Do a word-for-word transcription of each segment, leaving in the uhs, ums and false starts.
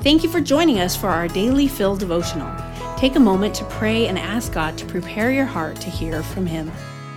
Thank you for joining us for our Daily Fill devotional. Take a moment to pray and ask God to prepare your heart to hear from Him.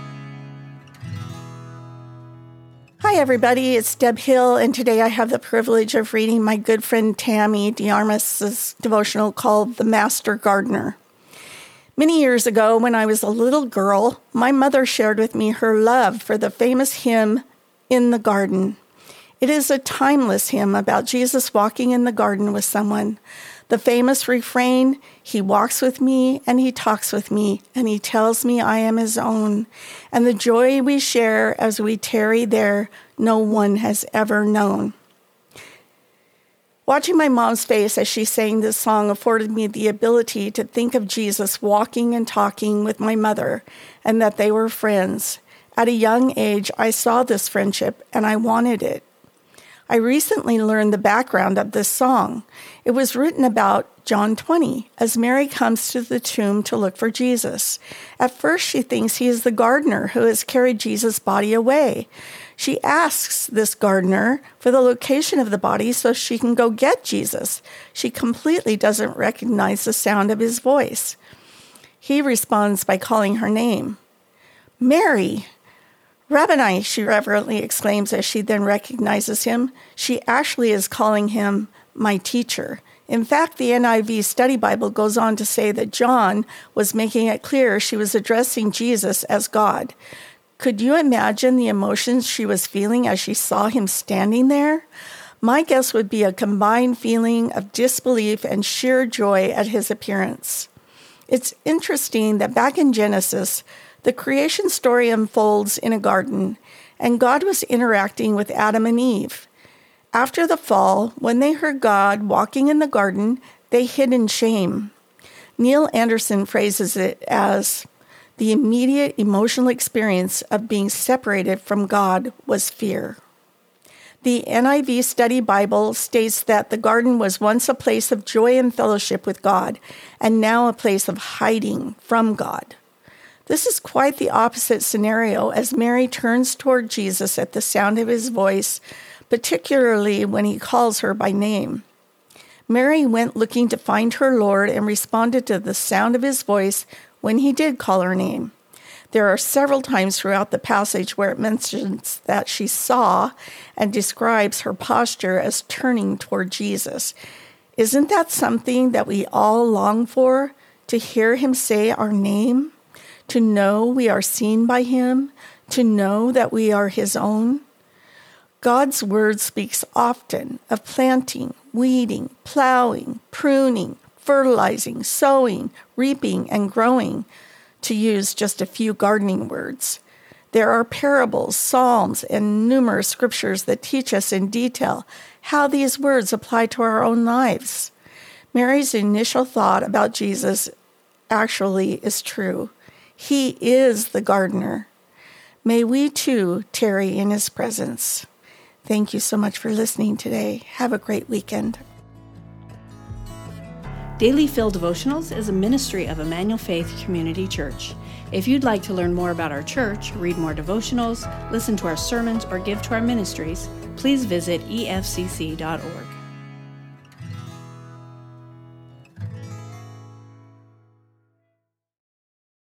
Hi everybody, it's Deb Hill, and today I have the privilege of reading my good friend Tammy DeArmas's devotional called The Master Gardener. Many years ago, when I was a little girl, my mother shared with me her love for the famous hymn, In the Garden. It is a timeless hymn about Jesus walking in the garden with someone. The famous refrain, He walks with me and He talks with me and He tells me I am His own. And the joy we share as we tarry there, no one has ever known. Watching my mom's face as she sang this song afforded me the ability to think of Jesus walking and talking with my mother and that they were friends. At a young age, I saw this friendship and I wanted it. I recently learned the background of this song. It was written about John twenty, as Mary comes to the tomb to look for Jesus. At first, she thinks he is the gardener who has carried Jesus' body away. She asks this gardener for the location of the body so she can go get Jesus. She completely doesn't recognize the sound of his voice. He responds by calling her name. Mary! Rabboni, she reverently exclaims as she then recognizes him. She actually is calling him my teacher. In fact, the N I V Study Bible goes on to say that John was making it clear she was addressing Jesus as God. Could you imagine the emotions she was feeling as she saw him standing there? My guess would be a combined feeling of disbelief and sheer joy at his appearance. It's interesting that back in Genesis, the creation story unfolds in a garden, and God was interacting with Adam and Eve. After the fall, when they heard God walking in the garden, they hid in shame. Neil Anderson phrases it as, the immediate emotional experience of being separated from God was fear. The N I V Study Bible states that the garden was once a place of joy and fellowship with God, and now a place of hiding from God. This is quite the opposite scenario as Mary turns toward Jesus at the sound of his voice, particularly when he calls her by name. Mary went looking to find her Lord and responded to the sound of his voice when he did call her name. There are several times throughout the passage where it mentions that she saw and describes her posture as turning toward Jesus. Isn't that something that we all long for? To hear him say our name? To know we are seen by him? To know that we are his own? God's word speaks often of planting, weeding, plowing, pruning, fertilizing, sowing, reaping, and growing, to use just a few gardening words. There are parables, psalms, and numerous scriptures that teach us in detail how these words apply to our own lives. Mary's initial thought about Jesus actually is true. He is the gardener. May we too tarry in his presence. Thank you so much for listening today. Have a great weekend. Daily Fill Devotionals is a ministry of Emmanuel Faith Community Church. If you'd like to learn more about our church, read more devotionals, listen to our sermons, or give to our ministries, please visit e f c c dot org.